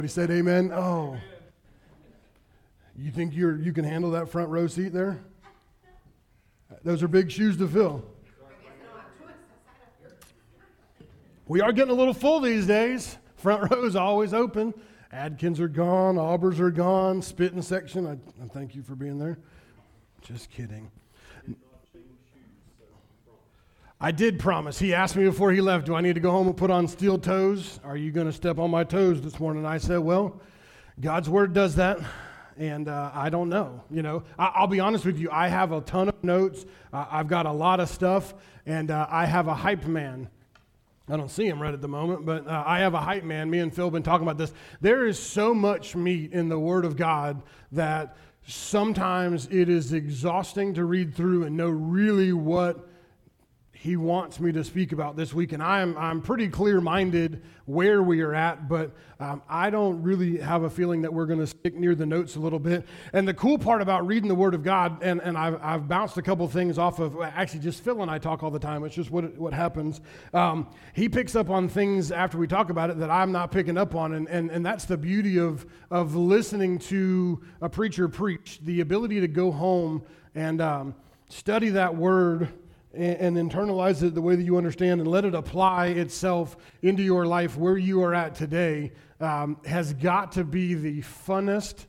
He said amen. Oh. You think you can handle that front row seat there? Those are big shoes to fill. We are getting a little full these days. Front row is always open. Adkins are gone. Aubers are gone. Spitting section. I thank you for being there. Just kidding. I did promise. He asked me before he left, do I need to go home and put on steel toes? Are you going to step on my toes this morning? I said, well, God's word does that, and I don't know. You know, I'll be honest with you. I have a ton of notes. I've got a lot of stuff, and I have a hype man. I don't see him right at the moment, but I have a hype man. Me and Phil have been talking about this. There is so much meat in the Word of God that sometimes it is exhausting to read through and know really what He wants me to speak about this week, and I'm pretty clear-minded where we are at, but I don't really have a feeling that we're going to stick near the notes a little bit. And the cool part about reading the Word of God, and I've bounced a couple things off of, actually just Phil and I talk all the time, it's just what happens. He picks up on things after we talk about it that I'm not picking up on, and that's the beauty of listening to a preacher preach, the ability to go home and study that Word and internalize it the way that you understand and let it apply itself into your life where you are at today has got to be the funnest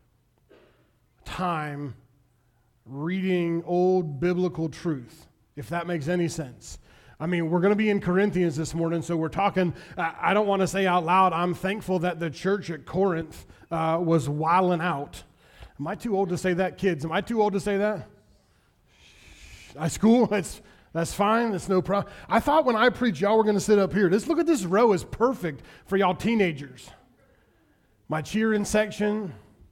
time reading old biblical truth, if that makes any sense. I mean, we're going to be in Corinthians this morning, so we're talking, I don't want to say out loud, I'm thankful that the church at Corinth was wilding out. Am I too old to say that, kids? Am I too old to say that? High school, that's fine. That's no problem. I thought when I preach, y'all were going to sit up here. Look at this row is perfect for y'all teenagers. My cheering section.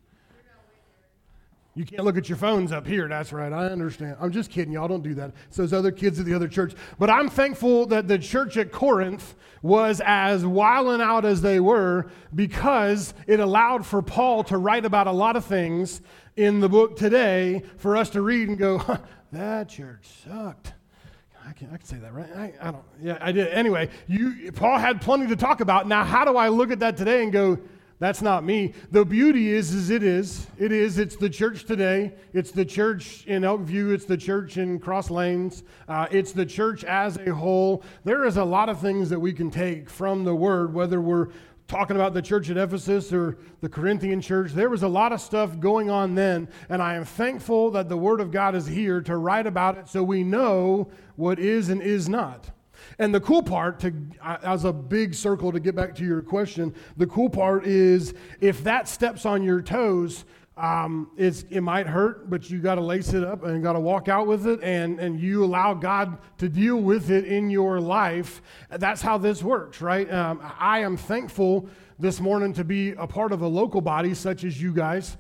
You can't look at your phones up here. That's right. I understand. I'm just kidding. Y'all don't do that. It's those other kids at the other church. But I'm thankful that the church at Corinth was as wilding out as they were because it allowed for Paul to write about a lot of things in the book today for us to read and go, that church sucked. I can say that, right? I don't. Yeah, I did. Anyway, Paul had plenty to talk about. Now, how do I look at that today and go, that's not me? The beauty is it is. It's the church today. It's the church in Elkview. It's the church in Cross Lanes. It's the church as a whole. There is a lot of things that we can take from the Word, whether we're talking about the church at Ephesus or the Corinthian church. There was a lot of stuff going on then, and I am thankful that the Word of God is here to write about it so we know what is and is not. And the cool part, as a big circle to get back to your question, the cool part is if that steps on your toes, it might hurt, but you got to lace it up and got to walk out with it, and you allow God to deal with it in your life. That's how this works, right? I am thankful this morning to be a part of a local body such as you guys.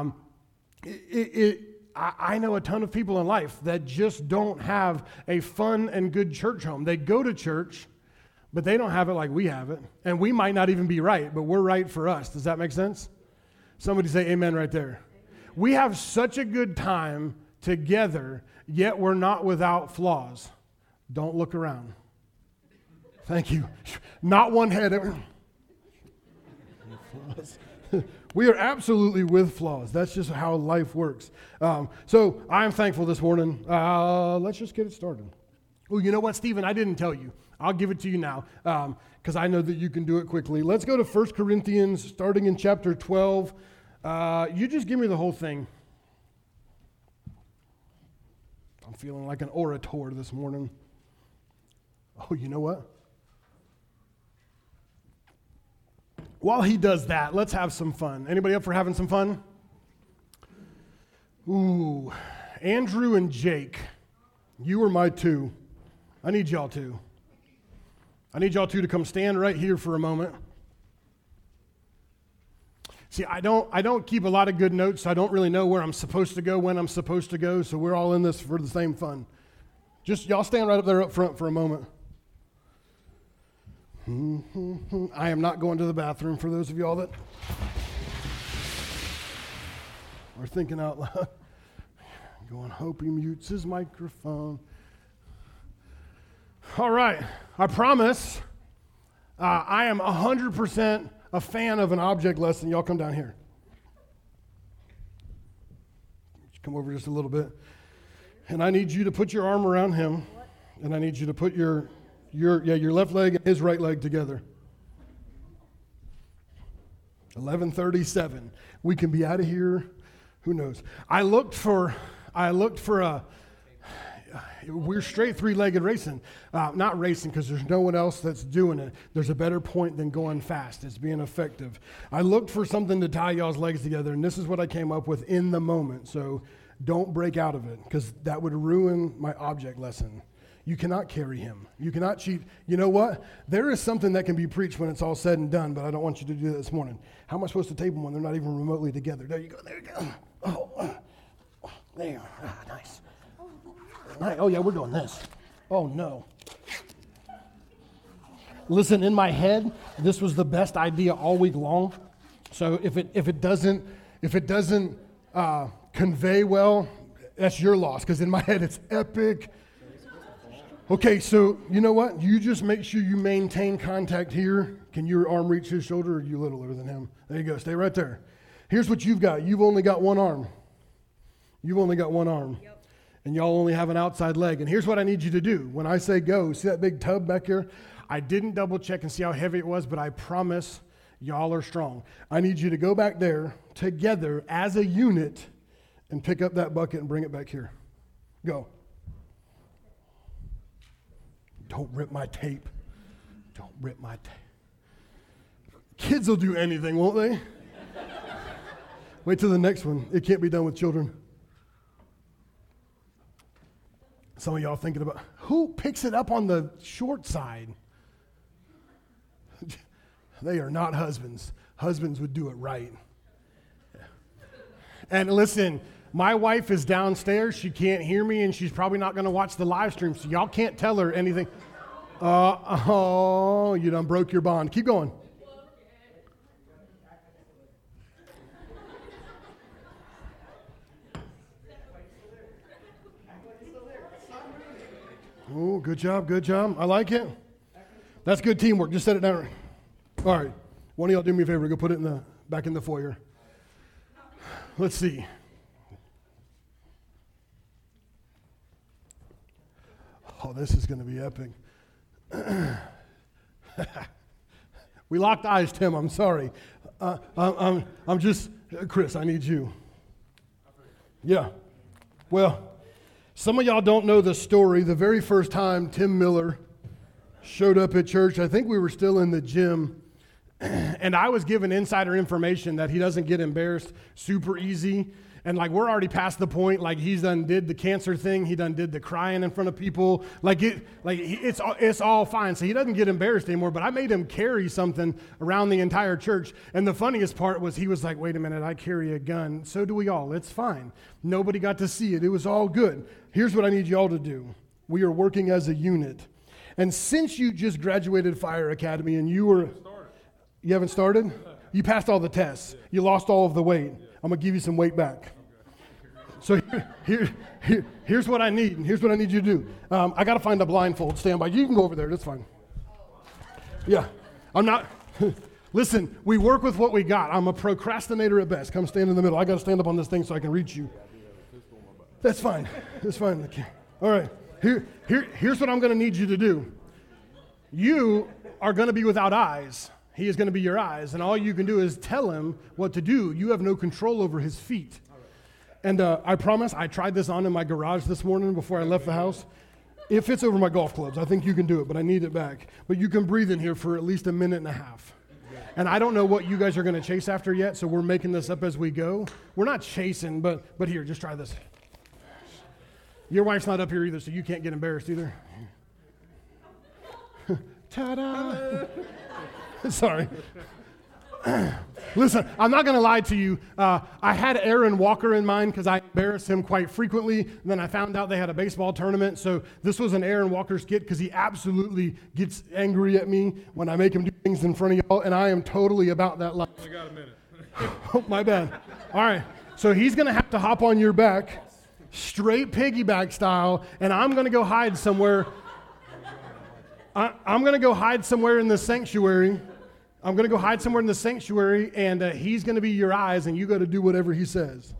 I know a ton of people in life that just don't have a fun and good church home. They go to church, but they don't have it like we have it, and we might not even be right, but we're right for us. Does that make sense? Somebody say amen right there. We have such a good time together, yet we're not without flaws. Don't look around. Thank you. Not one head. We are absolutely with flaws. That's just how life works. So I'm thankful this morning. Let's just get it started. Oh, you know what, Stephen? I didn't tell you. I'll give it to you now because I know that you can do it quickly. Let's go to 1 Corinthians, starting in chapter 12. You just give me the whole thing. I'm feeling like an orator this morning. Oh, you know what? While he does that, let's have some fun. Anybody up for having some fun? Ooh, Andrew and Jake, you are my two. I need y'all two. I need y'all two to come stand right here for a moment. See, I don't keep a lot of good notes. So I don't really know where I'm supposed to go, when I'm supposed to go, so we're all in this for the same fun. Just y'all stand right up there up front for a moment. I am not going to the bathroom for those of y'all that are thinking out loud. Going, hope he mutes his microphone. All right, I promise I am 100% a fan of an object lesson, y'all come down here. Come over just a little bit. And I need you to put your arm around him. And I need you to put your left leg and his right leg together. 11:37. We can be out of here. Who knows? I looked for we're straight three-legged racing. Not racing because there's no one else that's doing it. There's a better point than going fast. It's being effective. I looked for something to tie y'all's legs together, and this is what I came up with in the moment. So don't break out of it because that would ruin my object lesson. You cannot carry him. You cannot cheat. You know what? There is something that can be preached when it's all said and done, but I don't want you to do that this morning. How am I supposed to tape them when they're not even remotely together? There you go. There you go. Oh, there. Nice. Oh, yeah, we're doing this. Oh, no. Listen, in my head, this was the best idea all week long. So if it doesn't convey well, that's your loss, because in my head, it's epic. Okay, so you know what? You just make sure you maintain contact here. Can your arm reach his shoulder, or are you littler than him? There you go. Stay right there. Here's what you've got. You've only got one arm. You've only got one arm. Yep. And y'all only have an outside leg. And here's what I need you to do. When I say go, see that big tub back here? I didn't double check and see how heavy it was, but I promise y'all are strong. I need you to go back there together as a unit and pick up that bucket and bring it back here. Go. Don't rip my tape. Don't rip my tape. Kids will do anything, won't they? Wait till the next one. It can't be done with children. Some of y'all thinking about, who picks it up on the short side? They are not husbands. Husbands would do it right. And listen, my wife is downstairs. She can't hear me, and she's probably not going to watch the live stream, so y'all can't tell her anything. Oh, you done broke your bond. Keep going. Oh, good job, good job. I like it. That's good teamwork. Just set it down. All right. One of y'all do me a favor. Go put it back in the foyer. Let's see. Oh, this is going to be epic. We locked eyes, Tim. I'm sorry. I'm just, Chris, I need you. Yeah. Well, some of y'all don't know the story. The very first time Tim Miller showed up at church, I think we were still in the gym, and I was given insider information that he doesn't get embarrassed super easy. And like we're already past the point, like he's done did the cancer thing, he done did the crying in front of people, it's all fine. So he doesn't get embarrassed anymore. But I made him carry something around the entire church. And the funniest part was he was like, "Wait a minute, I carry a gun. So do we all. It's fine. Nobody got to see it. It was all good. Here's what I need y'all to do. We are working as a unit. And since you just graduated Fire Academy and you haven't started? You passed all the tests. You lost all of the weight. I'm going to give you some weight back. So here's what I need. Here's what I need you to do. I got to find a blindfold. Stand by. You can go over there. That's fine. Yeah. I'm not. Listen, we work with what we got. I'm a procrastinator at best. Come stand in the middle. I got to stand up on this thing so I can reach you. That's fine. That's fine. Okay. All right. Here's what I'm going to need you to do. You are going to be without eyes. He is going to be your eyes, and all you can do is tell him what to do. You have no control over his feet. And I promise, I tried this on in my garage this morning before I left the house. It fits over my golf clubs. I think you can do it, but I need it back. But you can breathe in here for at least a minute and a half. And I don't know what you guys are going to chase after yet, so we're making this up as we go. We're not chasing, but here, just try this. Your wife's not up here either, so you can't get embarrassed either. Ta-da! Sorry. Listen, I'm not going to lie to you. I had Aaron Walker in mind because I embarrassed him quite frequently. And then I found out they had a baseball tournament. So this was an Aaron Walker skit because he absolutely gets angry at me when I make him do things in front of y'all. And I am totally about that life. I got a minute. Oh, my bad. All right. So he's going to have to hop on your back, straight piggyback style. And I'm going to go hide somewhere. I'm going to go hide somewhere in the sanctuary. I'm going to go hide somewhere in the sanctuary, and he's going to be your eyes, and you got to do whatever he says.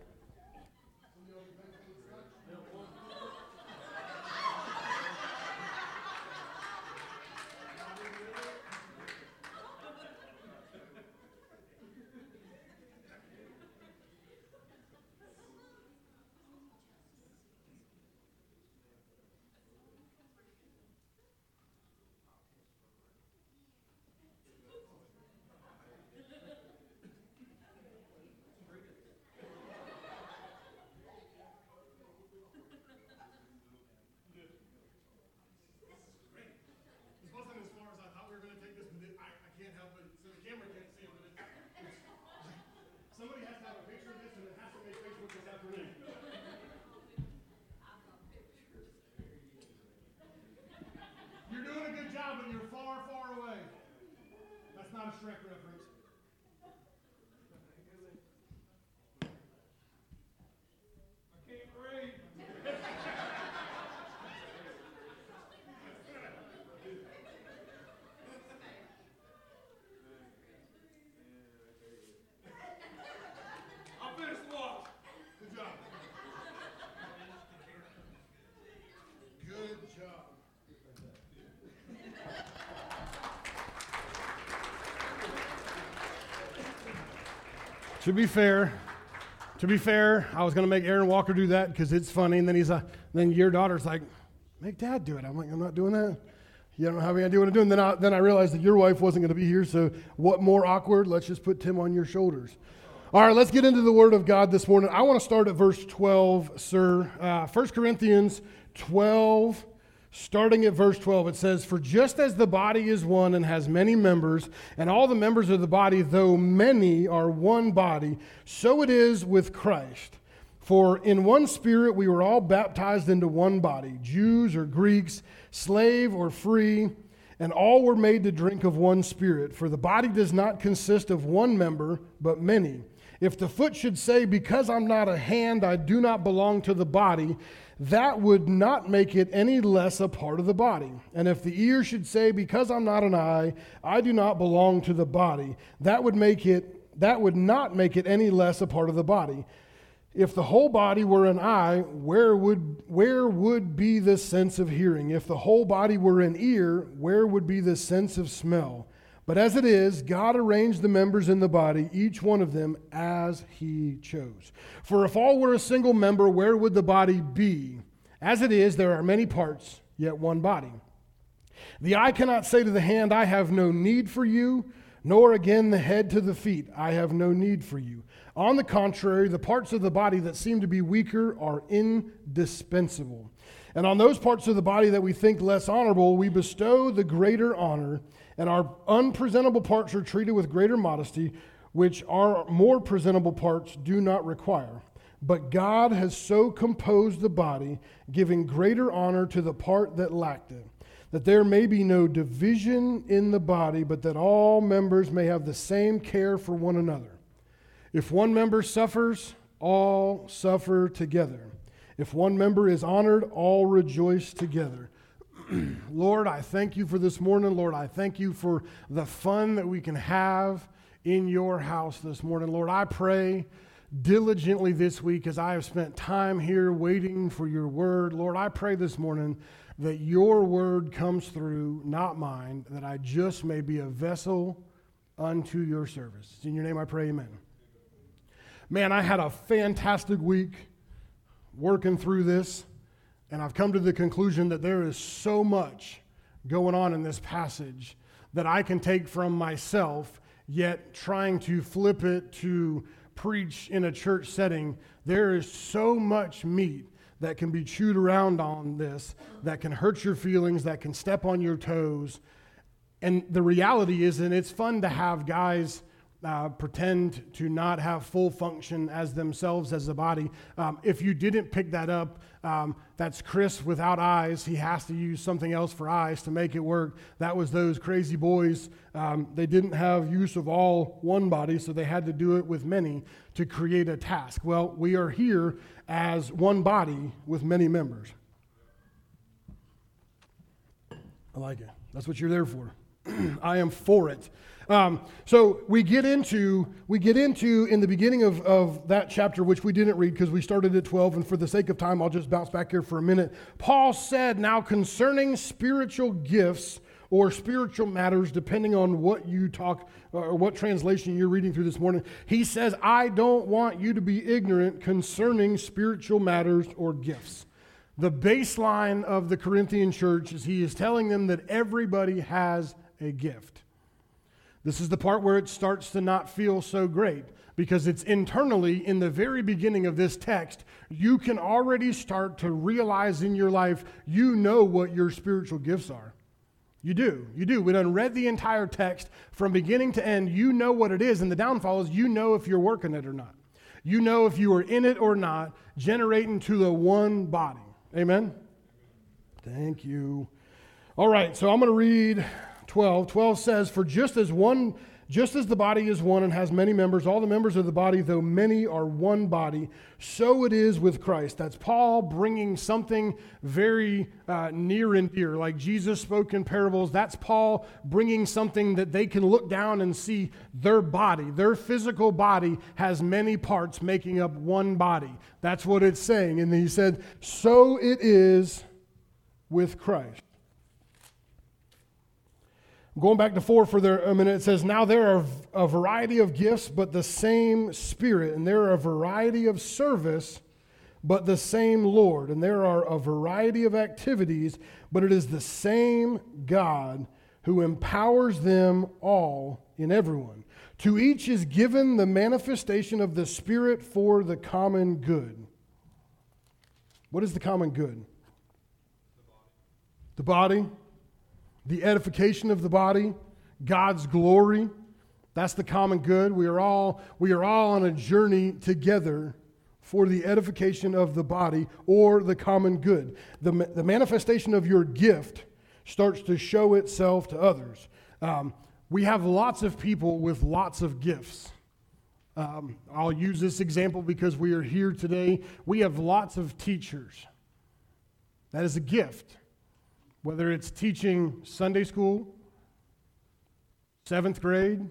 You're doing a good job, but you're far, far away. That's not a Shrek reference. I can't read. I'll finish the watch. Good job. Good job. To be fair, I was going to make Aaron Walker do that because it's funny, and then your daughter's like, make Dad do it. I'm like, I'm not doing that. You don't have any idea what I'm doing. Then I realized that your wife wasn't going to be here, so what more awkward? Let's just put Tim on your shoulders. All right, let's get into the Word of God this morning. I want to start at verse 12, sir. 1 Corinthians 12, starting at verse 12, it says, "For just as the body is one and has many members, and all the members of the body, though many, are one body, so it is with Christ. For in one Spirit we were all baptized into one body, Jews or Greeks, slave or free, and all were made to drink of one Spirit. For the body does not consist of one member, but many. If the foot should say, because I'm not a hand, I do not belong to the body, that would not make it any less a part of the body. And if the ear should say, because I'm not an eye, I do not belong to the body, that would not make it any less a part of the body. If the whole body were an eye, where would be the sense of hearing? If the whole body were an ear, where would be the sense of smell? But as it is, God arranged the members in the body, each one of them as he chose. For if all were a single member, where would the body be? As it is, there are many parts, yet one body. The eye cannot say to the hand, I have no need for you, nor again the head to the feet, I have no need for you. On the contrary, the parts of the body that seem to be weaker are indispensable. And on those parts of the body that we think less honorable, we bestow the greater honor, and our unpresentable parts are treated with greater modesty, which our more presentable parts do not require. But God has so composed the body, giving greater honor to the part that lacked it, that there may be no division in the body, but that all members may have the same care for one another. If one member suffers, all suffer together. If one member is honored, all rejoice together. Lord, I thank you for this morning. Lord, I thank you for the fun that we can have in your house this morning. Lord, I pray diligently this week as I have spent time here waiting for your word. Lord, I pray this morning that your word comes through, not mine, that I just may be a vessel unto your service. In your name I pray, amen. Man, I had a fantastic week working through this. And I've come to the conclusion that there is so much going on in this passage that I can take from myself, yet trying to flip it to preach in a church setting, there is so much meat that can be chewed around on this, that can hurt your feelings, that can step on your toes. And the reality is, and it's fun to have guys pretend to not have full function as themselves as a body. If you didn't pick that up, that's Chris without eyes. He has to use something else for eyes to make it work. That was those crazy boys. They didn't have use of all one body, so they had to do it with many to create a task. Well, we are here as one body with many members. I like it. That's what you're there for. I am for it. So we get into in the beginning of that chapter, which we didn't read because we started at 12, and for the sake of time, I'll just bounce back here for a minute. Paul said, now concerning spiritual gifts or spiritual matters, depending on what you talk or what translation you're reading through this morning, he says, I don't want you to be ignorant concerning spiritual matters or gifts. The baseline of the Corinthian church is he is telling them that everybody has a gift. This is the part where it starts to not feel so great, because it's internally, in the very beginning of this text, you can already start to realize in your life, you know what your spiritual gifts are. You do. We done read the entire text from beginning to end. You know what it is, and the downfall is you know if you're working it or not. You know if you are in it or not, generating to the one body. Amen? Thank you. All right, so I'm going to read 12. 12 says, for just as the body is one and has many members, all the members of the body, though many, are one body, so it is with Christ. That's Paul bringing something very near and dear, like Jesus spoke in parables. That's Paul bringing something that they can look down and see their body, their physical body has many parts making up one body. That's what it's saying. And he said, so it is with Christ. Going back to 4 for a minute, it says, now there are a variety of gifts, but the same Spirit. And there are a variety of service, but the same Lord. And there are a variety of activities, but it is the same God who empowers them all in everyone. To each is given the manifestation of the Spirit for the common good. What is the common good? The body. The edification of the body, God's glory, that's the common good. We are all on a journey together for the edification of the body or the common good. The manifestation of your gift starts to show itself to others. We have lots of people with lots of gifts. I'll use this example because we are here today. We have lots of teachers. That is a gift. Whether it's teaching Sunday school, 7th grade,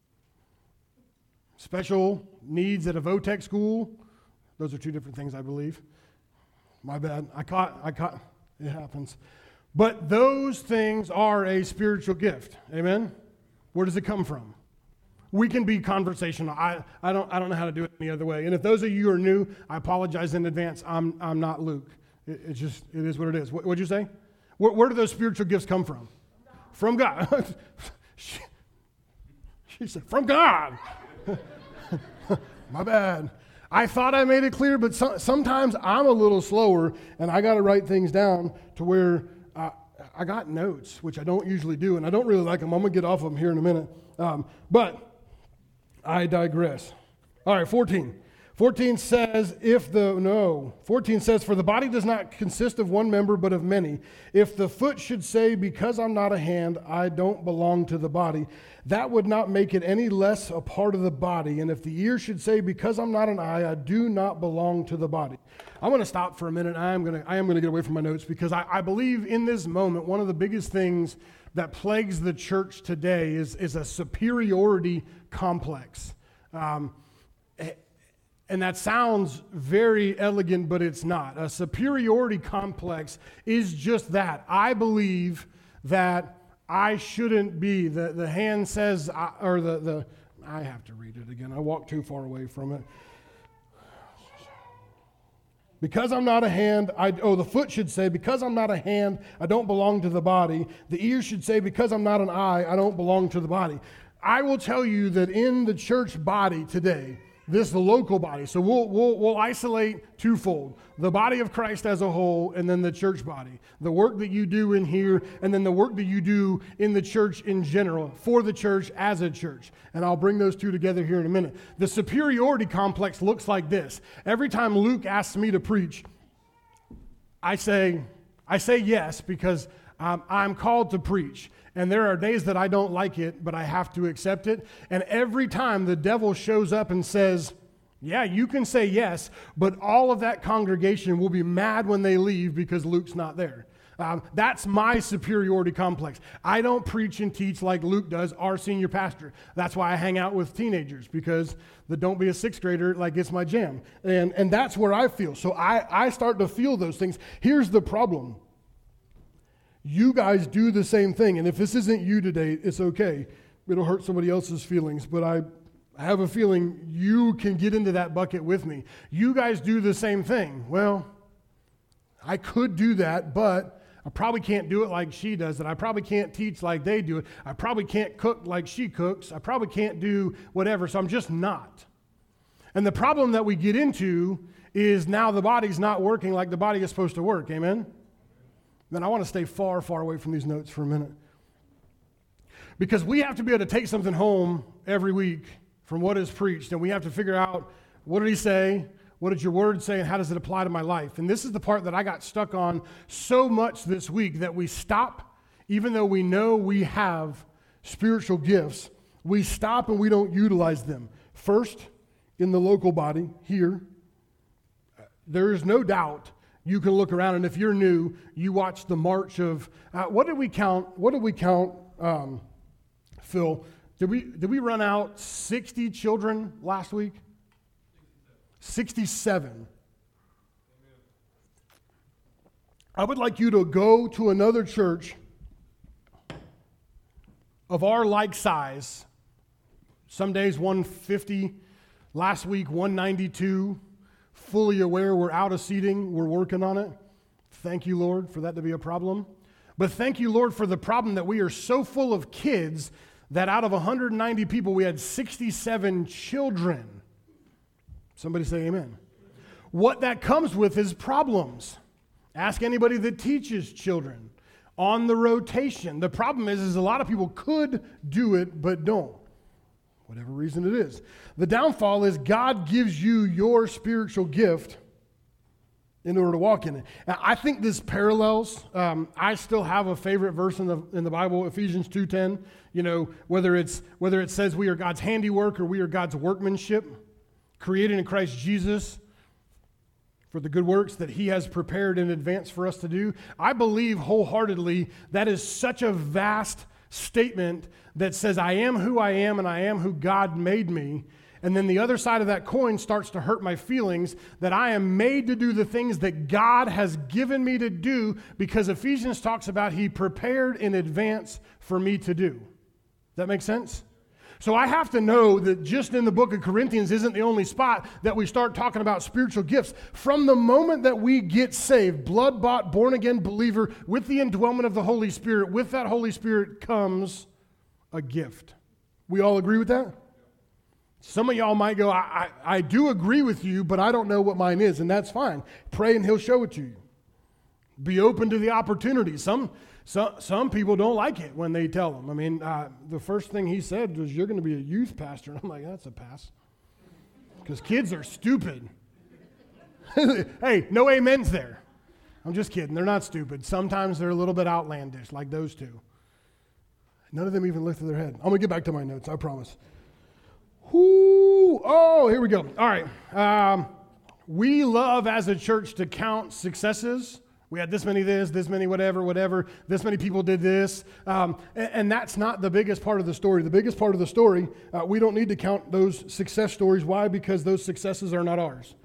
special needs at a VOTEC school. Those are two different things, I believe. My bad. I caught. It happens. But those things are a spiritual gift. Amen? Where does it come from? We can be conversational. I don't know how to do it any other way. And if those of you are new, I apologize in advance. I'm not Luke. It is what it is. What'd you say? Where do those spiritual gifts come from? From God. She said, from God. My bad. I thought I made it clear, but sometimes I'm a little slower, and I got to write things down to where I got notes, which I don't usually do, and I don't really like them. I'm going to get off of them here in a minute. But I digress. All right, 14. 14 says, for the body does not consist of one member, but of many. If the foot should say, because I'm not a hand, I don't belong to the body, that would not make it any less a part of the body. And if the ear should say, because I'm not an eye, I do not belong to the body. I'm going to stop for a minute. I am going to get away from my notes because I believe in this moment, one of the biggest things that plagues the church today is a superiority complex. And that sounds very elegant, but it's not. A superiority complex is just that. I believe that I shouldn't be. The hand says, I have to read it again. I walked too far away from it. Because I'm not a hand, the foot should say, because I'm not a hand, I don't belong to the body. The ear should say, because I'm not an eye, I don't belong to the body. I will tell you that in the church body today, the local body. So we'll isolate twofold. The body of Christ as a whole, and then the church body. The work that you do in here, and then the work that you do in the church in general, for the church as a church. And I'll bring those two together here in a minute. The superiority complex looks like this. Every time Luke asks me to preach, I say yes because I'm called to preach. And there are days that I don't like it, but I have to accept it. And every time the devil shows up and says, yeah, you can say yes, but all of that congregation will be mad when they leave because Luke's not there. That's my superiority complex. I don't preach and teach like Luke does, our senior pastor. That's why I hang out with teenagers, because the don't be a sixth grader, like, it's my jam. And that's where I feel. So I start to feel those things. Here's the problem. You guys do the same thing. And if this isn't you today, it's okay. It'll hurt somebody else's feelings. But I have a feeling you can get into that bucket with me. You guys do the same thing. Well, I could do that, but I probably can't do it like she does it. I probably can't teach like they do it. I probably can't cook like she cooks. I probably can't do whatever, so I'm just not. And the problem that we get into is now the body's not working like the body is supposed to work. Amen? Then I want to stay far, far away from these notes for a minute. Because we have to be able to take something home every week from what is preached, and we have to figure out, what did he say? What did your word say, and how does it apply to my life? And this is the part that I got stuck on so much this week, that we stop, even though we know we have spiritual gifts, we stop and we don't utilize them. First, in the local body here, there is no doubt you can look around, and if you're new, you watch the march of, what did we count, Phil? Did we run out 60 children last week? 67. I would like you to go to another church of our like size. Some days 150, last week 192. Fully aware we're out of seating, we're working on it. Thank you, Lord, for that to be a problem. But thank you, Lord, for the problem that we are so full of kids that out of 190 people, we had 67 children. Somebody say amen. What that comes with is problems. Ask anybody that teaches children on the rotation. The problem is a lot of people could do it, but don't. Whatever reason it is. The downfall is God gives you your spiritual gift in order to walk in it. Now, I think this parallels. I still have a favorite verse in the Bible, Ephesians 2:10. You know, whether it says we are God's handiwork or we are God's workmanship, created in Christ Jesus for the good works that he has prepared in advance for us to do. I believe wholeheartedly that is such a vast statement that says I am who I am and I am who God made me. And then the other side of that coin starts to hurt my feelings that I am made to do the things that God has given me to do, because Ephesians talks about he prepared in advance for me to do. Does that make sense? So I have to know that just in the book of Corinthians isn't the only spot that we start talking about spiritual gifts. From the moment that we get saved, blood-bought, born-again believer, with the indwellment of the Holy Spirit, with that Holy Spirit comes a gift. We all agree with that? Some of y'all might go, I do agree with you, but I don't know what mine is, and that's fine. Pray and he'll show it to you. Be open to the opportunity. Some people don't like it when they tell them. I mean, the first thing he said was, you're going to be a youth pastor. And I'm like, that's a pass. Because kids are stupid. Hey, no amens there. I'm just kidding. They're not stupid. Sometimes they're a little bit outlandish, like those two. None of them even lifted their head. I'm going to get back to my notes, I promise. Whoo! Oh, here we go. All right. We love as a church to count successes. We had this many this many whatever, this many people did this. And that's not the biggest part of the story. The biggest part of the story, we don't need to count those success stories. Why? Because those successes are not ours.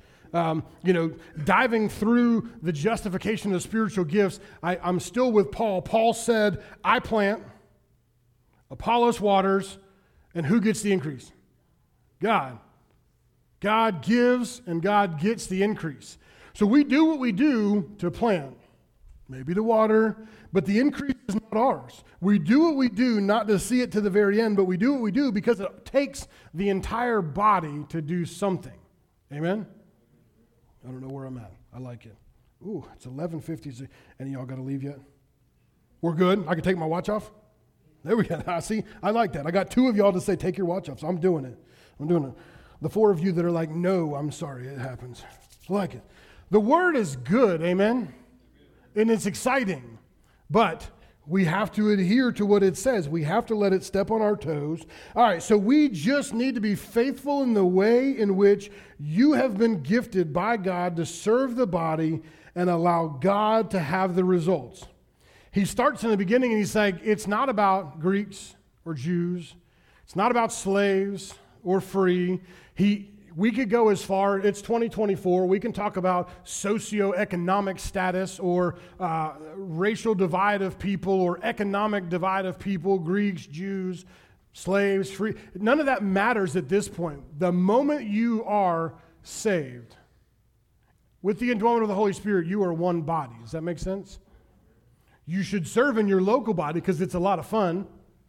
Diving through the justification of spiritual gifts, I'm still with Paul. Paul said, I plant, Apollos waters, and who gets the increase? God. God gives and God gets the increase. So we do what we do to plant, maybe to water, but the increase is not ours. We do what we do not to see it to the very end, but we do what we do because it takes the entire body to do something. Amen? I don't know where I'm at. I like it. Ooh, it's 11:50. Any of y'all got to leave yet? We're good? I can take my watch off? There we go. See, I like that. I got 2 of y'all to say, take your watch off, so I'm doing it. The 4 of you that are like, no, I'm sorry, it happens. I like it. The word is good, amen? And it's exciting, but we have to adhere to what it says. We have to let it step on our toes. All right, so we just need to be faithful in the way in which you have been gifted by God to serve the body and allow God to have the results. He starts in the beginning and he's like, it's not about Greeks or Jews. It's not about slaves or free. We could go as far, it's 2024, we can talk about socioeconomic status or racial divide of people or economic divide of people, Greeks, Jews, slaves, free. None of that matters at this point. The moment you are saved, with the indwelling of the Holy Spirit, you are one body. Does that make sense? You should serve in your local body because it's a lot of fun.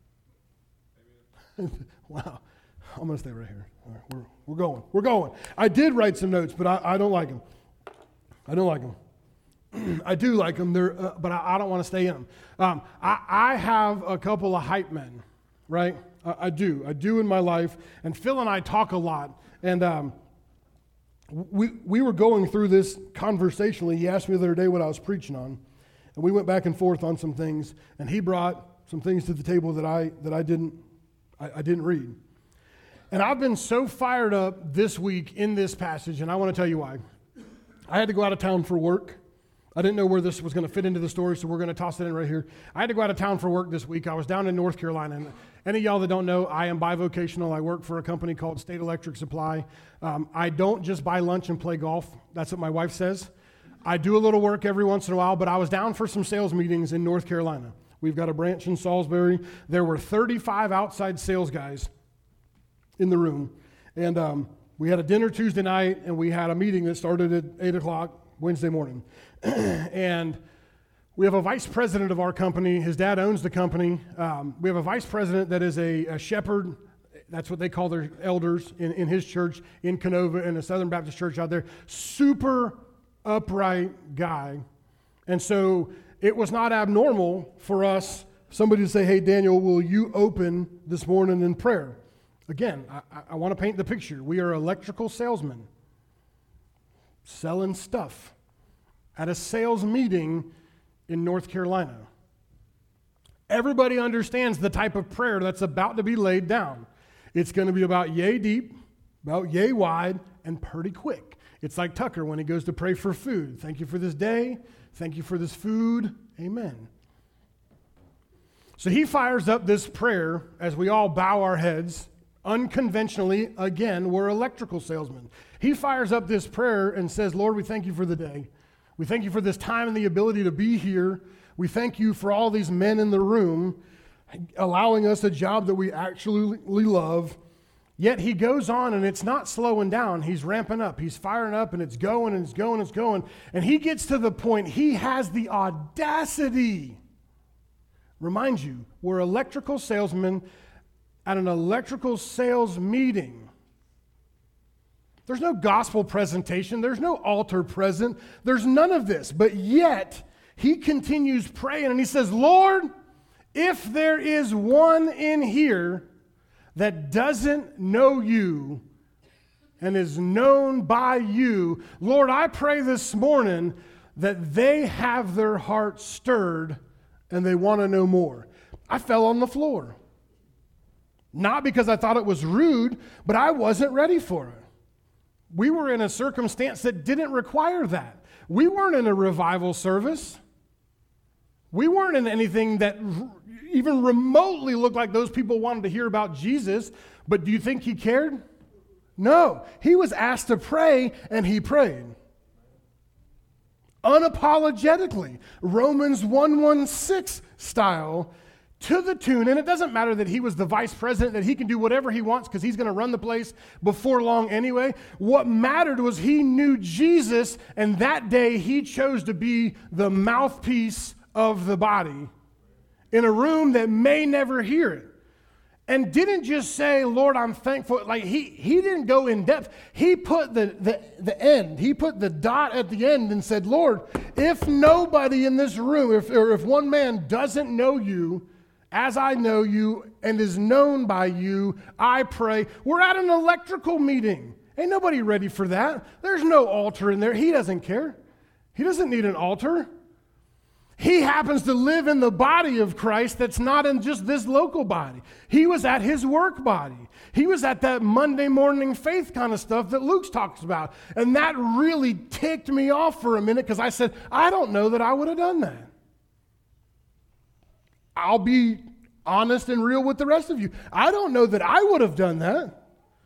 Wow. I'm going to stay right here. All right, we're going. I did write some notes, but I don't like them. I don't like them. I do like them, but I don't want to stay in them. I have a couple of hype men, right? I do in my life. And Phil and I talk a lot. And we were going through this conversationally. He asked me the other day what I was preaching on. And we went back and forth on some things. And he brought some things to the table that I didn't read. And I've been so fired up this week in this passage, and I want to tell you why. I had to go out of town for work. I didn't know where this was going to fit into the story, so we're going to toss it in right here. I had to go out of town for work this week. I was down in North Carolina. And any of y'all that don't know, I am bivocational. I work for a company called State Electric Supply. I don't just buy lunch and play golf. That's what my wife says. I do a little work every once in a while, but I was down for some sales meetings in North Carolina. We've got a branch in Salisbury. There were 35 outside sales guys in the room. And we had a dinner Tuesday night, and we had a meeting that started at 8 o'clock Wednesday morning. And we have a vice president of our company. His dad owns the company. We have a vice president that is a shepherd. That's what they call their elders in his church in Canova, in a Southern Baptist church out there. Super upright guy. And so it was not abnormal for us, somebody to say, hey, Daniel, will you open this morning in prayer? Again, I want to paint the picture. We are electrical salesmen selling stuff at a sales meeting in North Carolina. Everybody understands the type of prayer that's about to be laid down. It's going to be about yay deep, about yay wide, and pretty quick. It's like Tucker when he goes to pray for food. Thank you for this day. Thank you for this food. Amen. So he fires up this prayer as we all bow our heads. Unconventionally, again, we're electrical salesmen. He fires up this prayer and says, Lord, we thank you for the day. We thank you for this time and the ability to be here. We thank you for all these men in the room, allowing us a job that we actually love. Yet he goes on, and it's not slowing down. He's ramping up. He's firing up, and it's going, and it's going, and it's going. And he gets to the point, he has the audacity. Remind you, we're electrical salesmen at an electrical sales meeting. There's no gospel presentation. There's no altar present. There's none of this. But yet, he continues praying, and he says, Lord, if there is one in here that doesn't know you and is known by you, Lord, I pray this morning that they have their heart stirred and they want to know more. I fell on the floor. Not because I thought it was rude, but I wasn't ready for it. We were in a circumstance that didn't require that. We weren't in a revival service. We weren't in anything that even remotely looked like those people wanted to hear about Jesus. But do you think he cared? No. He was asked to pray, and he prayed. Unapologetically. Romans 1:16 style, to the tune, and it doesn't matter that he was the vice president, that he can do whatever he wants because he's going to run the place before long anyway. What mattered was he knew Jesus, and that day he chose to be the mouthpiece of the body in a room that may never hear it. And didn't just say, Lord, I'm thankful. Like he didn't go in depth. He put the end. He put the dot at the end and said, Lord, if nobody in this room, if one man doesn't know you as I know you and is known by you, I pray. We're at an electrical meeting. Ain't nobody ready for that. There's no altar in there. He doesn't care. He doesn't need an altar. He happens to live in the body of Christ that's not in just this local body. He was at his work body. He was at that Monday morning faith kind of stuff that Luke talks about. And that really ticked me off for a minute because I said, I don't know that I would have done that. I'll be honest and real with the rest of you. I don't know that I would have done that.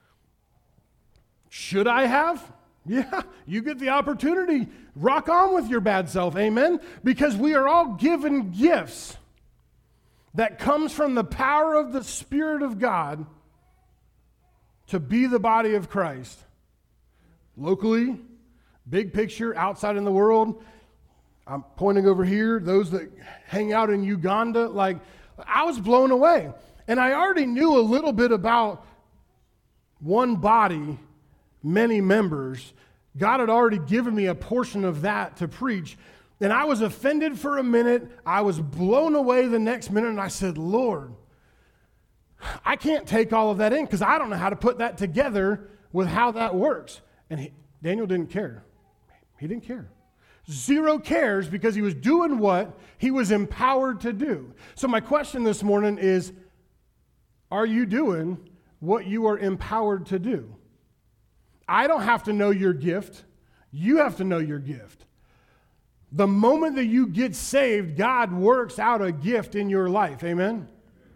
Should I have? Yeah, you get the opportunity. Rock on with your bad self, amen? Because we are all given gifts that comes from the power of the Spirit of God to be the body of Christ. Locally, big picture, outside in the world. I'm pointing over here, those that hang out in Uganda, like, I was blown away. And I already knew a little bit about one body, many members. God had already given me a portion of that to preach. And I was offended for a minute. I was blown away the next minute. And I said, Lord, I can't take all of that in because I don't know how to put that together with how that works. And Daniel didn't care. He didn't care. Zero cares because he was doing what he was empowered to do. So my question this morning is, are you doing what you are empowered to do? I don't have to know your gift. You have to know your gift. The moment that you get saved, God works out a gift in your life. Amen?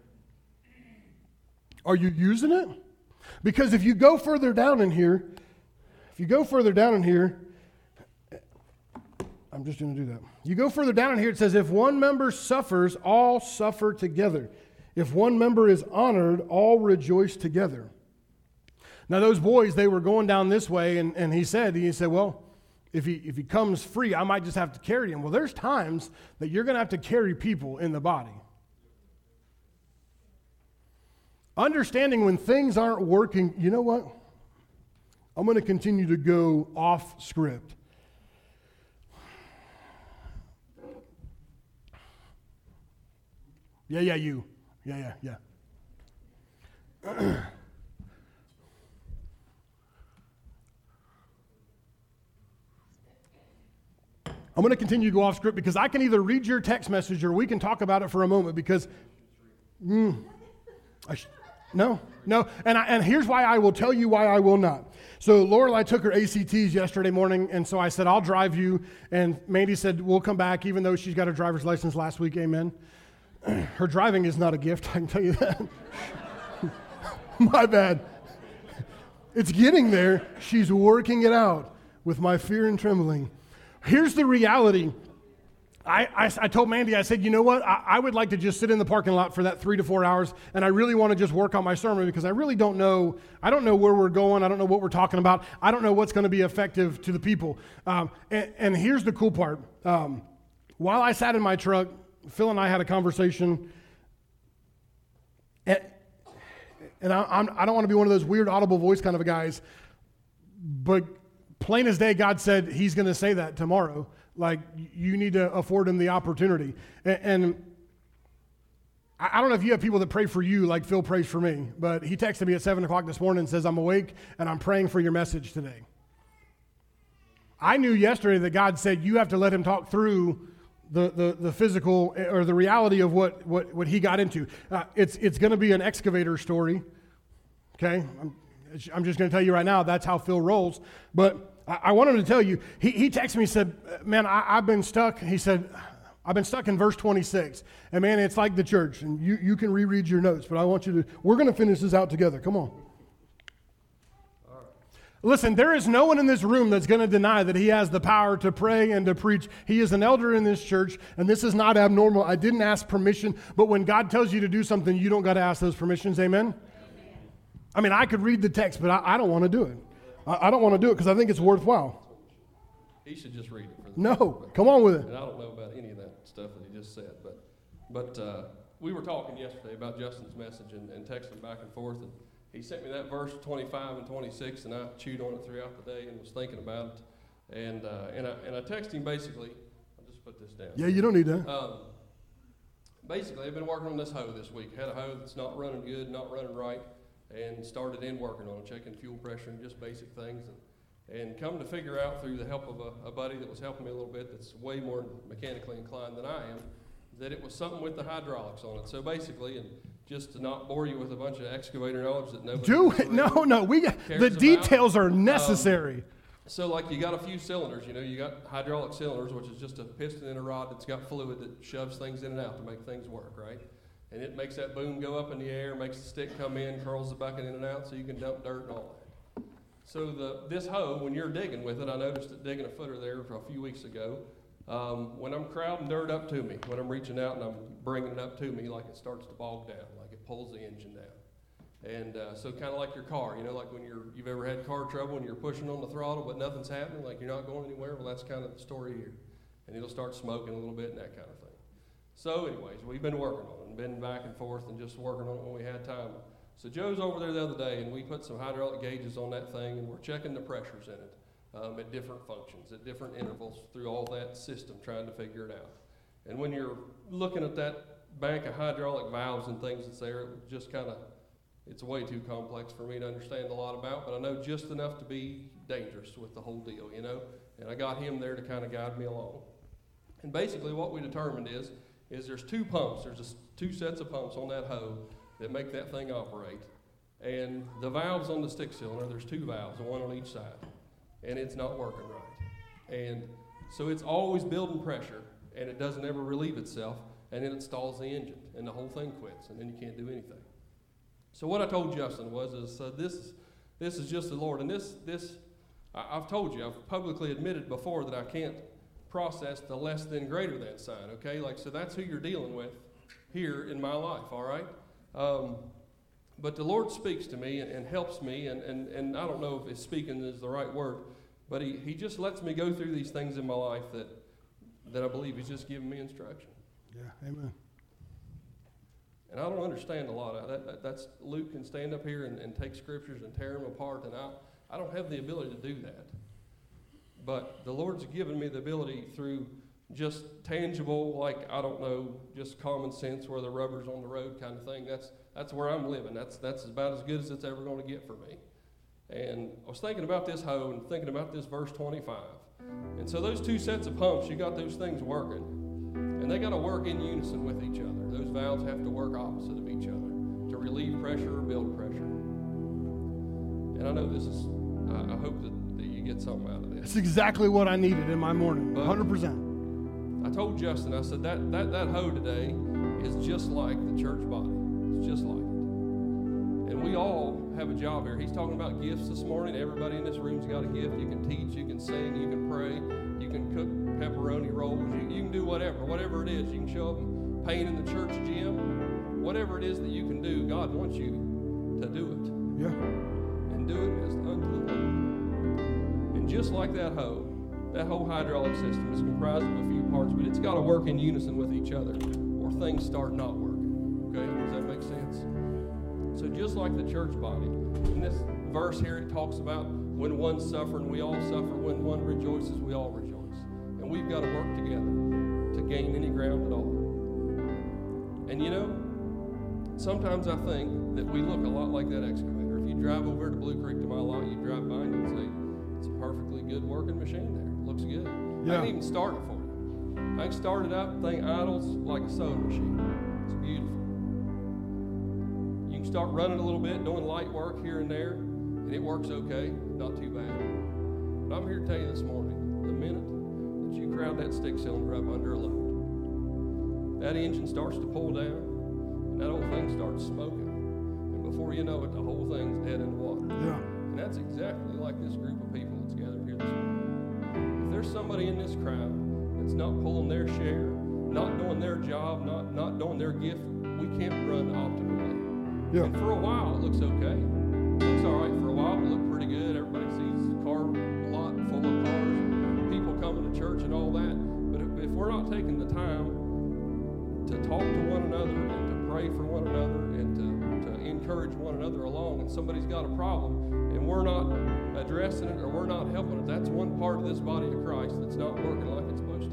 Are you using it? Because if you go further down in here, I'm just going to do that. You go further down in here, it says, if one member suffers, all suffer together. If one member is honored, all rejoice together. Now, those boys, they were going down this way, and he said, well, if he comes free, I might just have to carry him. Well, there's times that you're going to have to carry people in the body. Understanding when things aren't working, you know what? I'm going to continue to go off script. Yeah, you. Yeah. I'm going to continue to go off script because I can either read your text message or we can talk about it for a moment because, no. And here's why I will tell you why I will not. So Lorelai took her ACTs yesterday morning, and so I said, I'll drive you. And Mandy said, we'll come back, even though she's got her driver's license last week, amen. Her driving is not a gift, I can tell you that. My bad. It's getting there. She's working it out with my fear and trembling. Here's the reality. I told Mandy, I said, you know what? I would like to just sit in the parking lot for that 3 to 4 hours, and I really want to just work on my sermon because I really don't know. I don't know where we're going. I don't know what we're talking about. I don't know what's going to be effective to the people. And here's the cool part. While I sat in my truck, Phil and I had a conversation, and I don't want to be one of those weird audible voice kind of guys, but plain as day, God said he's going to say that tomorrow. Like, you need to afford him the opportunity. And I don't know if you have people that pray for you like Phil prays for me, but he texted me at 7 o'clock this morning and says, I'm awake and I'm praying for your message today. I knew yesterday that God said you have to let him talk through the physical or the reality of what he got into. It's going to be an excavator story, okay? I'm just going to tell you right now, that's how Phil rolls. But I want him to tell you, he texted me and said, man, I've been stuck. He said, I've been stuck in verse 26. And man, it's like the church. And you can reread your notes, but I want you to, we're going to finish this out together. Come on. Listen, there is no one in this room that's going to deny that he has the power to pray and to preach. He is an elder in this church, and this is not abnormal. I didn't ask permission, but when God tells you to do something, you don't got to ask those permissions. Amen? I mean, I could read the text, but I don't want to do it. I don't want to do it because I think it's worthwhile. He should just read it. For the No, come on with it. And I don't know about any of that stuff that he just said, but we were talking yesterday about Justin's message and texting back and forth, and he sent me that verse 25 and 26, and I chewed on it throughout the day and was thinking about it. And I texted him basically. I'll just put this down. Yeah, you don't need that. Basically, I've been working on this hoe this week. Had a hoe that's not running good, not running right, and started in working on it, checking fuel pressure and just basic things. And come to figure out through the help of a buddy that was helping me a little bit that's way more mechanically inclined than I am, that it was something with the hydraulics on it. So basically, and just to not bore you with a bunch of excavator knowledge that nobody do it. No, the details are necessary. So like you got a few cylinders, you got hydraulic cylinders, which is just a piston and a rod that's got fluid that shoves things in and out to make things work, right? And it makes that boom go up in the air, makes the stick come in, curls the bucket in and out so you can dump dirt and all that. So this hoe, when you're digging with it, I noticed it digging a footer there for a few weeks ago. When I'm crowding dirt up to me, when I'm reaching out and I'm bringing it up to me, like it starts to bog down, like it pulls the engine down. And so kind of like your car, like when you've ever had car trouble and you're pushing on the throttle but nothing's happening, like you're not going anywhere, well that's kind of the story here. And it'll start smoking a little bit and that kind of thing. So anyways, we've been working on it and been back and forth and just working on it when we had time. So Joe's over there the other day and we put some hydraulic gauges on that thing and we're checking the pressures in it at different functions, at different intervals through all that system, trying to figure it out. And when you're looking at that bank of hydraulic valves and things that's there, it just kind of, it's way too complex for me to understand a lot about, but I know just enough to be dangerous with the whole deal, and I got him there to kind of guide me along. And basically what we determined is there's two pumps, there's two sets of pumps on that hoe that make that thing operate. And the valves on the stick cylinder, there's two valves, one on each side, and it's not working right. And so it's always building pressure, and it doesn't ever relieve itself, and then it stalls the engine, and the whole thing quits, and then you can't do anything. So what I told Justin was this is just the Lord, and I've told you, I've publicly admitted before that I can't process the less than greater than sign, okay? So that's who you're dealing with here in my life, all right? But the Lord speaks to me and helps me, and I don't know if speaking is the right word, but he just lets me go through these things in my life that I believe He's just giving me instruction. Yeah, amen. And I don't understand a lot of that. That's Luke can stand up here and take scriptures and tear them apart, and I don't have the ability to do that. But the Lord's given me the ability through just tangible, like, I don't know, just common sense where the rubber's on the road kind of thing. That's where I'm living. That's about as good as it's ever going to get for me. And I was thinking about this hoe and thinking about this verse 25. And so those two sets of pumps, you got those things working. And they got to work in unison with each other. Those valves have to work opposite of each other to relieve pressure or build pressure. And I know this is, I hope that you get something out of this. That's exactly what I needed in my morning, But 100%. I told Justin, I said, that hoe today is just like the church body. It's just like it. And we all have a job here. He's talking about gifts this morning. Everybody in this room's got a gift. You can teach, you can sing, you can pray, you can cook pepperoni rolls, you can do whatever it is. You can show up and paint in the church gym. Whatever it is that you can do, God wants you to do it. Yeah. And do it as unto the Lord. And just like that whole hydraulic system is comprised of a few parts, but it's got to work in unison with each other or things start not working. Okay, does that make sense? So just like the church body, in this verse here it talks about when one's suffering, we all suffer. When one rejoices, we all rejoice. And we've got to work together to gain any ground at all. And sometimes I think that we look a lot like that excavator. If you drive over to Blue Creek to my lot, you drive by and you'll see it's a perfectly good working machine there. It looks good. Yeah. I can even start it for you. I can start it up, thing idles like a sewing machine. It's beautiful. You can start running a little bit, doing light work here and there, and it works okay, not too bad. But I'm here to tell you this morning, the minute that you crowd that stick cylinder up under a load, that engine starts to pull down, and that old thing starts smoking. And before you know it, the whole thing's dead in the water. Yeah. And that's exactly like this group of people that's gathered here this morning. If there's somebody in this crowd that's not pulling their share, not doing their job, not doing their gift, we can't run optimally. Yeah. And for a while, it looks okay. It looks all right for a while. It looks pretty good. Everybody sees the car lot full of cars, people coming to church and all that. But if we're not taking the time to talk to one another and to pray for one another and to encourage one another along, and somebody's got a problem and we're not addressing it or we're not helping it, that's one part of this body of Christ that's not working like it's supposed to.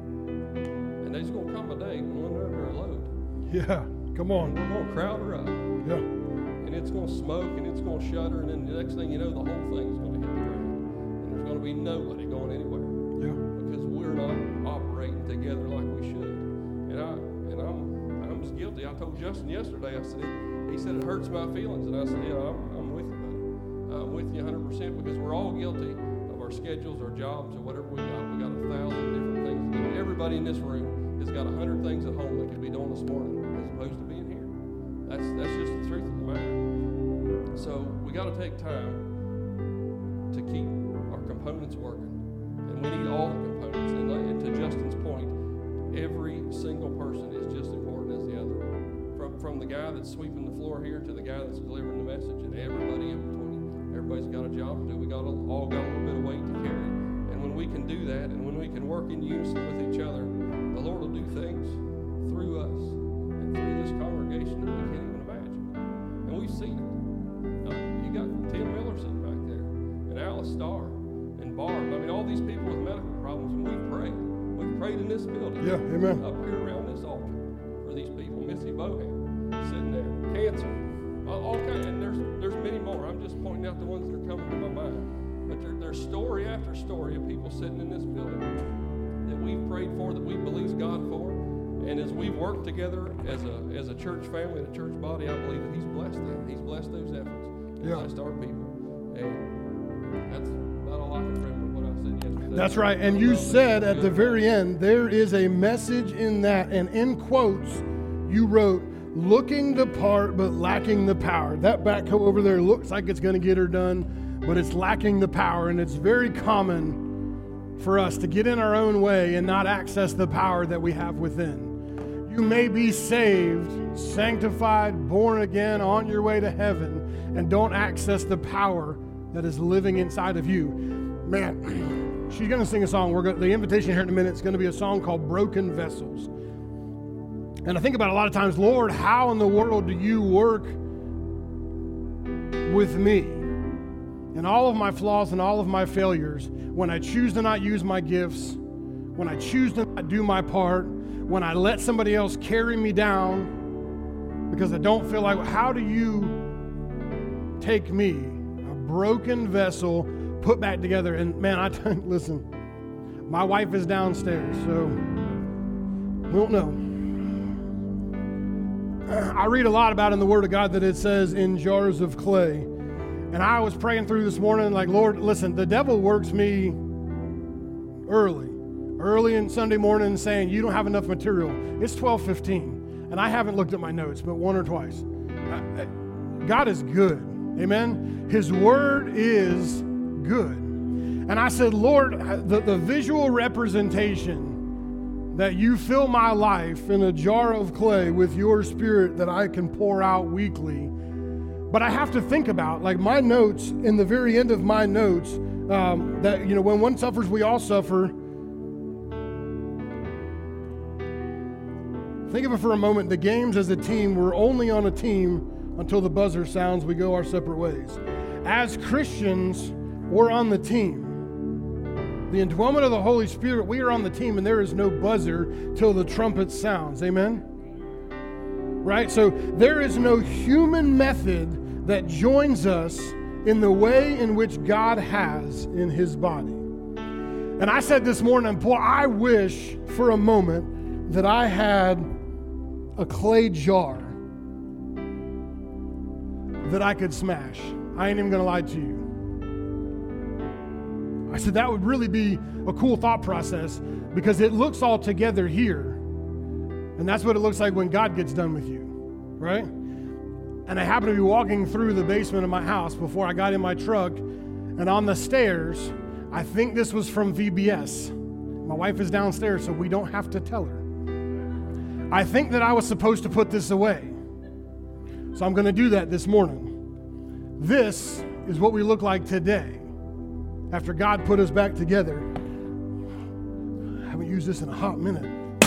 And there's going to come a day when we're under a load. Yeah. Come on. We're going to crowd her up. Yeah. And it's going to smoke and it's going to shudder, and then the next thing you know, the whole thing's going to hit the ground. And there's going to be nobody going anywhere. Yeah. Because we're not operating together like we should. And I'm just guilty. I told Justin yesterday, he said it hurts my feelings. And I said, yeah, I'm with you, buddy. I'm with you 100% because we're all guilty of our schedules, our jobs, or whatever we got. We got 1,000 different things to do. Everybody in this room has got 100 things at home they could be doing this morning as opposed to being here. That's just the truth of the matter. So we got to take time to keep our components working, and we need all the components. And to Justin's point, every single person is just important as the other. From the guy that's sweeping the floor here to the guy that's delivering the message, and everybody in between. Everybody's got a job to do. We all got a little bit of weight to carry. And when we can do that, and when we can work in unison with each other, the Lord will do things through us and through this congregation that we can't even imagine. And we've seen it. You got Tim Miller sitting back there, and Alice Starr, and Barb. I mean, all these people with medical problems, and we've prayed. We've prayed in this building. Yeah, amen. Up here around this altar for these people. Missy Bohan sitting there. Cancer. All kinds, and there's many more. I'm just pointing out the ones that are coming to my mind. But there's story after story of people sitting in this building that we've prayed for, that we believe God for. And as we work together as a church family and a church body, I believe that He's blessed them. He's blessed those efforts. He's blessed our people. And that's about all I can remember what I said yesterday. That's right. And you said at the very end, there is a message in that. And in quotes, you wrote, looking the part but lacking the power. That backhoe over there looks like it's going to get her done, but it's lacking the power. And it's very common for us to get in our own way and not access the power that we have within. You may be saved, sanctified, born again, on your way to heaven, and don't access the power that is living inside of you. Man, she's going to sing a song. The invitation here in a minute is going to be a song called Broken Vessels. And I think about a lot of times, Lord, how in the world do you work with me and all of my flaws and all of my failures when I choose to not use my gifts, when I choose to not do my part, when I let somebody else carry me down because I don't feel like, how do you take me, a broken vessel, put back together? And man, listen, my wife is downstairs, so we don't know. I read a lot about in the Word of God that it says in jars of clay. And I was praying through this morning like, Lord, listen, the devil works me early in Sunday morning saying, you don't have enough material. It's 12:15, and I haven't looked at my notes, but one or twice. God is good. Amen? His Word is good. And I said, Lord, the visual representation that you fill my life in a jar of clay with your Spirit that I can pour out weekly. But I have to think about, like my notes, in the very end of my notes, that, you know, when one suffers, we all suffer. Think of it for a moment. The games as a team, we're only on a team until the buzzer sounds, we go our separate ways. As Christians, we're on the team. The indwellment of the Holy Spirit, we are on the team, and there is no buzzer till the trumpet sounds. Amen? Right? So there is no human method that joins us in the way in which God has in His body. And I said this morning, boy, I wish for a moment that I had a clay jar that I could smash. I ain't even going to lie to you. I said that would really be a cool thought process because it looks all together here. And that's what it looks like when God gets done with you, right? And I happened to be walking through the basement of my house before I got in my truck, and on the stairs, I think this was from VBS. My wife is downstairs, so we don't have to tell her. I think that I was supposed to put this away. So I'm going to do that this morning. This is what we look like today after God put us back together. I haven't used this in a hot minute.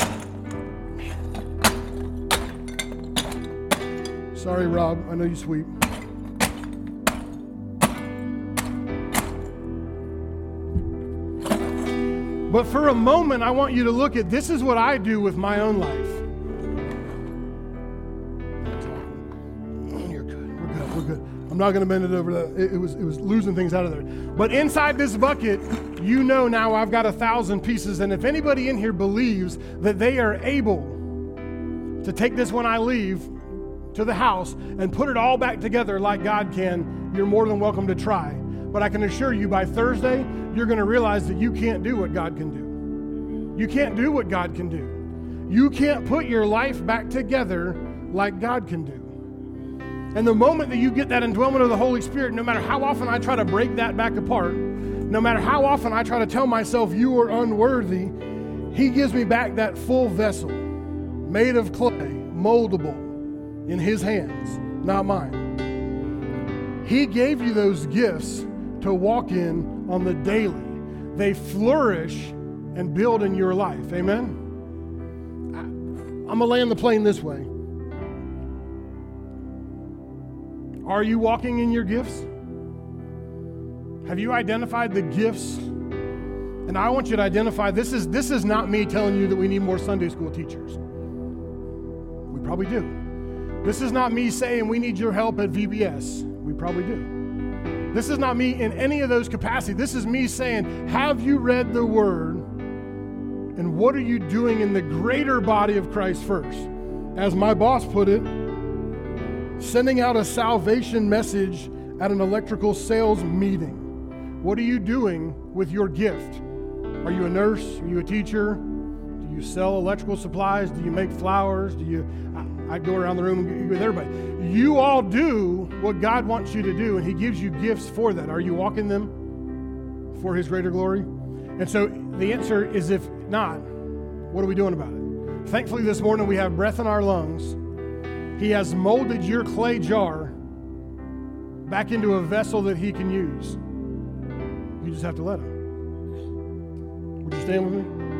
Sorry, Rob. I know you sweep. But for a moment, I want you to look at this is what I do with my own life. You're good. We're good. I'm not going to bend it over. It was losing things out of there. But inside this bucket, you know now I've got 1,000 pieces. And if anybody in here believes that they are able to take this when I leave to the house and put it all back together like God can, you're more than welcome to try. But I can assure you by Thursday, you're going to realize that you can't do what God can do. You can't do what God can do. You can't put your life back together like God can do. And the moment that you get that indwelling of the Holy Spirit, no matter how often I try to break that back apart, no matter how often I try to tell myself you are unworthy, He gives me back that full vessel, made of clay, moldable, in His hands, not mine. He gave you those gifts to walk in on the daily. They flourish and build in your life. Amen? I'm going to land the plane this way. Are you walking in your gifts? Have you identified the gifts? And I want you to identify, this is not me telling you that we need more Sunday school teachers. We probably do. This is not me saying we need your help at VBS. We probably do. This is not me in any of those capacities. This is me saying, have you read the Word? And what are you doing in the greater body of Christ first? As my boss put it, sending out a salvation message at an electrical sales meeting. What are you doing with your gift? Are you a nurse? Are you a teacher? Do you sell electrical supplies? Do you make flowers? I go around the room with everybody. You all do what God wants you to do, and He gives you gifts for that. Are you walking them for His greater glory? And so the answer is, if not, what are we doing about it? Thankfully this morning we have breath in our lungs. He has molded your clay jar back into a vessel that He can use. You just have to let Him. Would you stand with me?